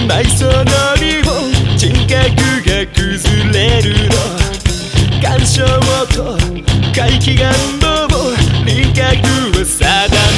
埋葬のりを人格が崩れるの干渉と怪奇願望輪郭を定